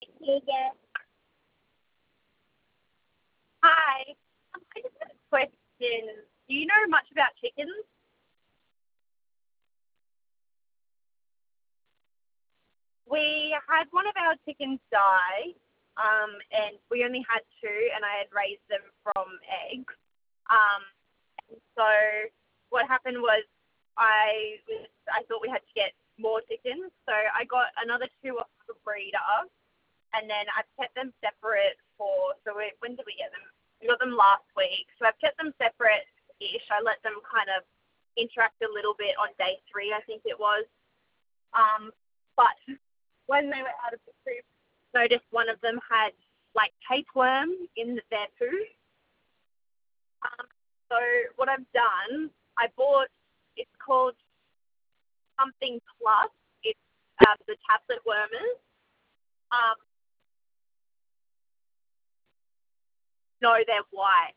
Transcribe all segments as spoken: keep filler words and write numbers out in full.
Yeah. Hi. Um, I just had a question. Do you know much about chickens? We had one of our chickens die, um, and we only had two, and I had raised them from eggs. Um, so what happened was I was, I thought we had to get more chickens, so I got another two off the breeder, and then I've kept them separate for. So we, when did we get them? We got them last week, so I've kept them separate-ish. I let them kind of interact a little bit on day three, I think it was. Um, but when they were out of the coop, noticed one of them had like tapeworm in their poo. Um, so what I've done, I bought. It's called something plus. It's uh, the tablet wormers. Um, no, they're white.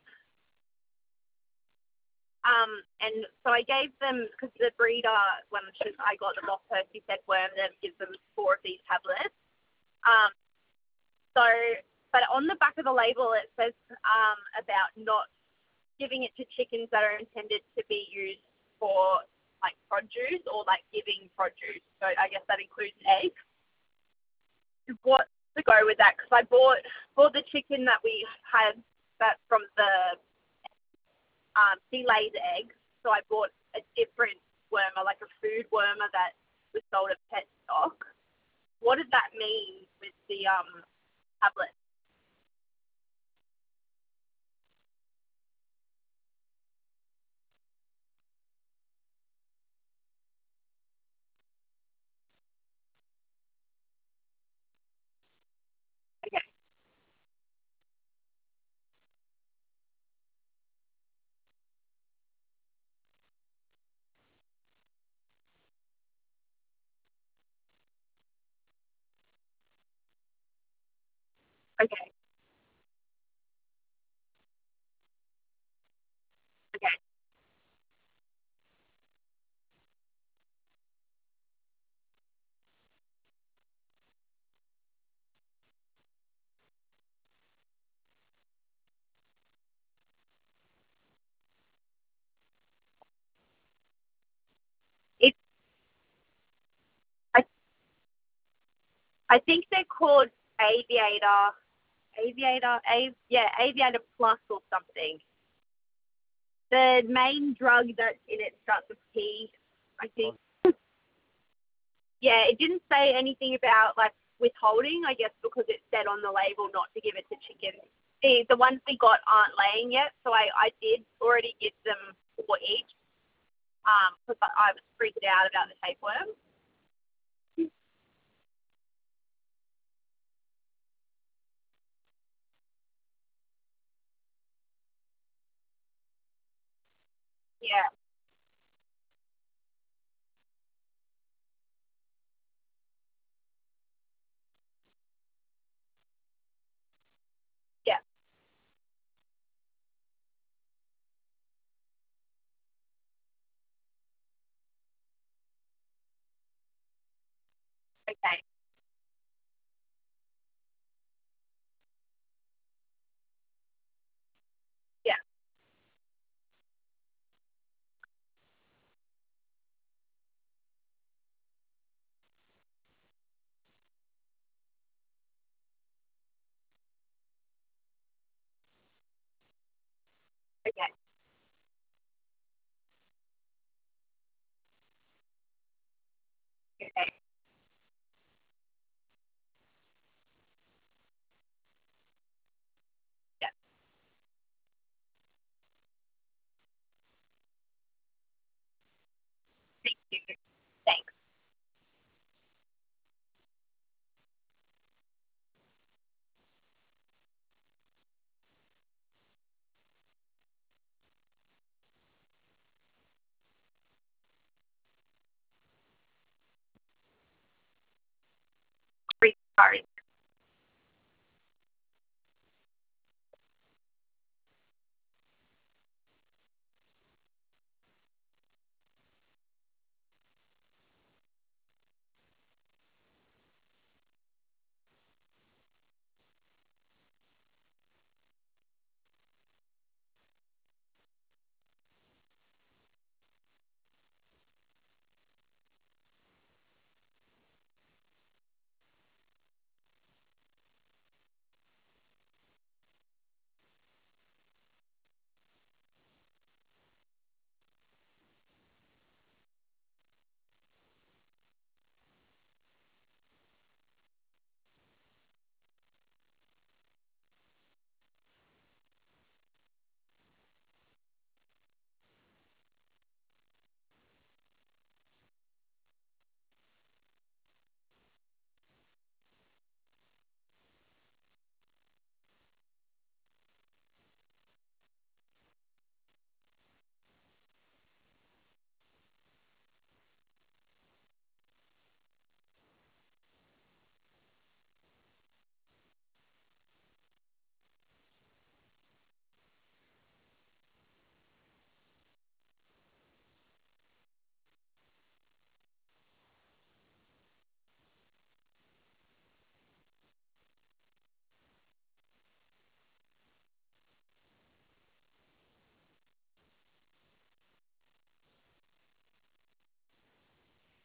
Um, and so I gave them because the breeder, when she, I got them off her, she said worm them, give them four of these tablets. Um, so, but on the back of the label it says um, about not giving it to chickens that are intended to be used for like produce or like giving produce. So I guess that includes eggs. What to go with that? Because I bought for the chicken that we had that from the um, she lays eggs, so I bought a different wormer, like a food wormer that was sold at pet stock. What does that mean with the um tablet? Okay, okay, okay, it's I I think they're called Aviator, Aviator, A yeah, Aviator Plus or something. The main drug that's in it starts with P, I think. Yeah, it didn't say anything about like withholding, I guess because it said on the label not to give it to chickens. The the ones we got aren't laying yet, so I, I did already give them four each. Um, because I, I was freaked out about the tapeworm. Yeah, yeah, okay, yeah, okay, okay, yeah. Thank you. Thanks. Sorry.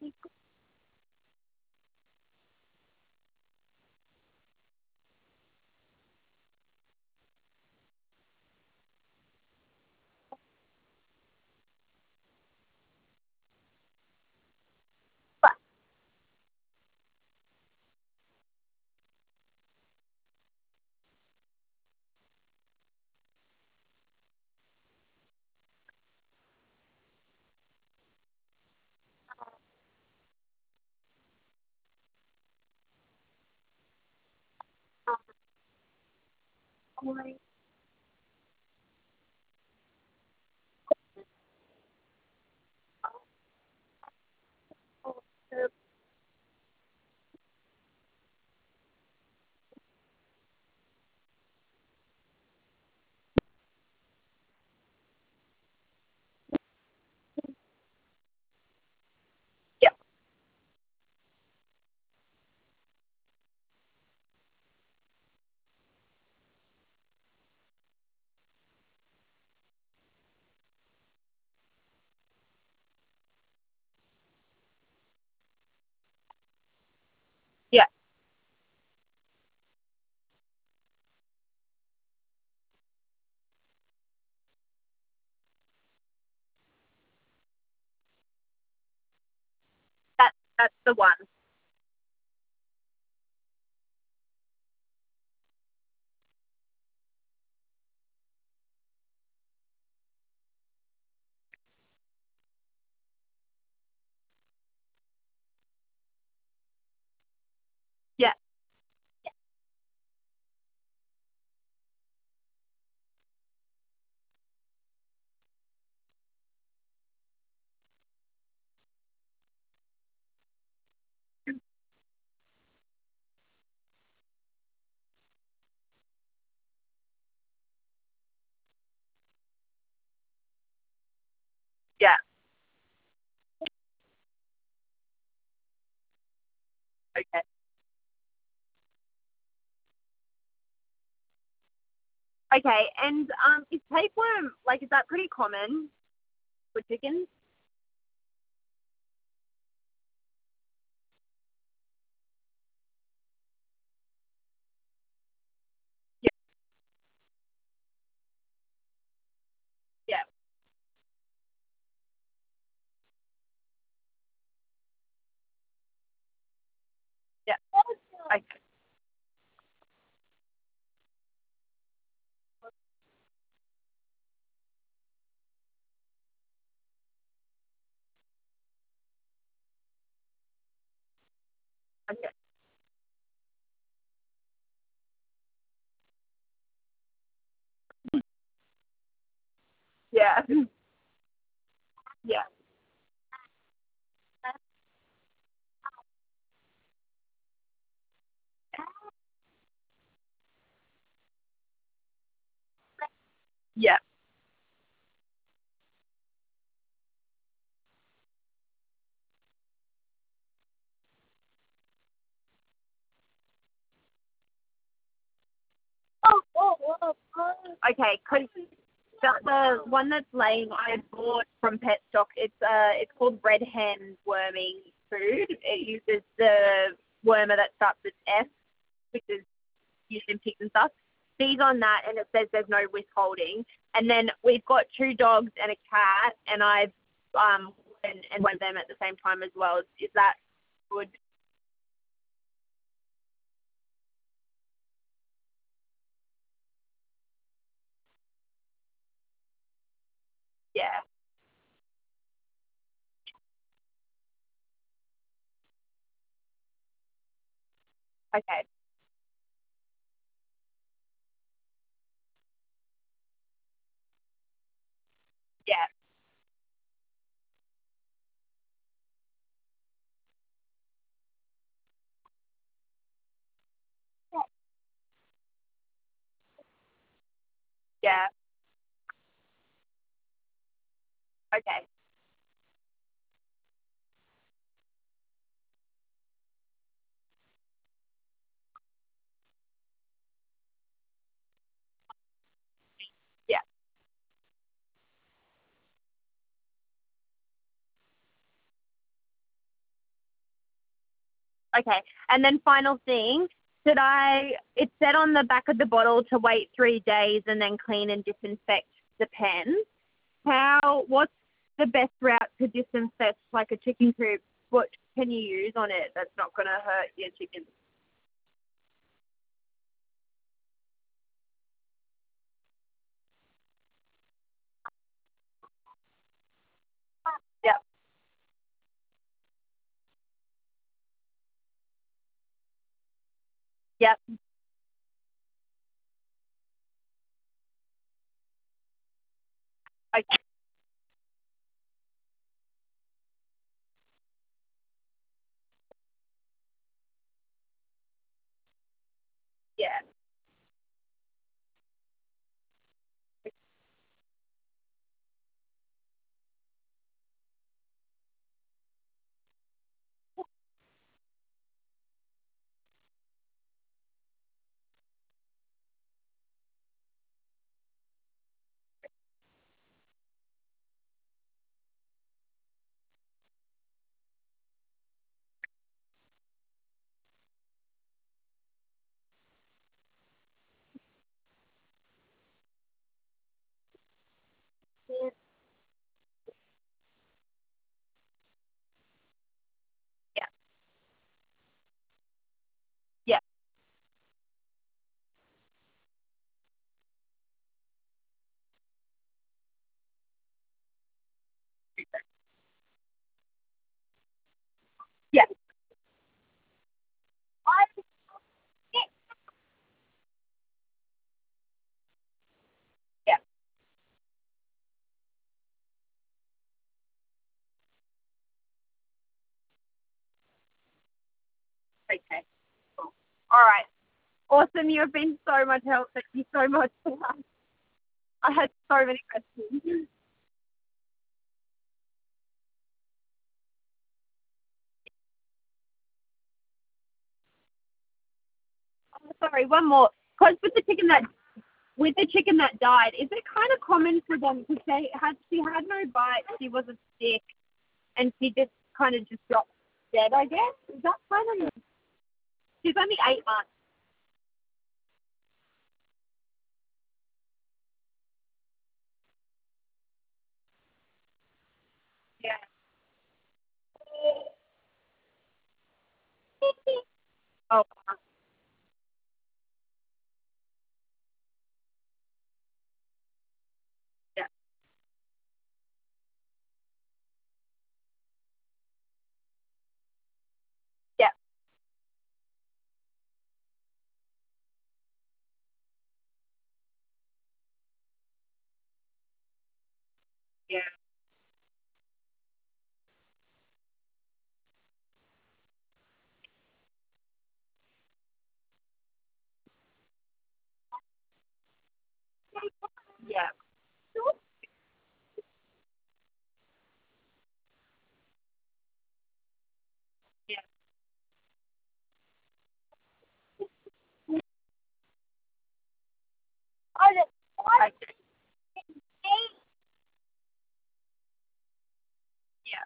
But, yeah, yeah, that, that's the one. Yeah, yeah. Okay. Okay, and um, is tapeworm, like, is that pretty common for chickens? Yeah, yeah, yeah. Okay, okay. Yeah, yeah, yeah. Okay, 'cause the, the one that's laying I bought from Pet Stock, it's uh it's called Red Hen Worming Food. It uses the wormer that starts with F, which is used in pigs and stuff. Feed on that, and it says there's no withholding. And then we've got two dogs and a cat, and I've um and, and one of them at the same time as well. Is that good? Yeah. Okay. Yeah. Yeah. Okay. Yeah. Okay. And then final thing, should I, it said on the back of the bottle to wait three days and then clean and disinfect the pen. How, what's the best route to disinfect like a chicken coop? What can you use on it that's not going to hurt your chickens? Yep. Yep. Okay. Yeah. Yeah. Yeah. Yeah. Yeah. Okay. Cool. All right. Awesome. You have been so much help. Thank you so much for that. I had so many questions. Oh, sorry, one more. Because with the chicken that with the chicken that died, is it kind of common for them to say had she had no bite, she wasn't sick, and she just kind of just dropped dead? I guess is that kind of. She's only eight months. Yeah. Oh. Yeah. Yeah. Yeah. Yeah. Yeah. Okay. Yeah.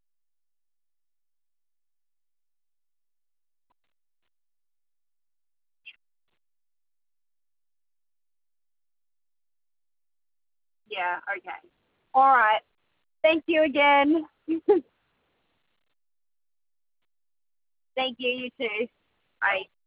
Yeah. Okay. All right. Thank you again. Thank you. You too. Bye.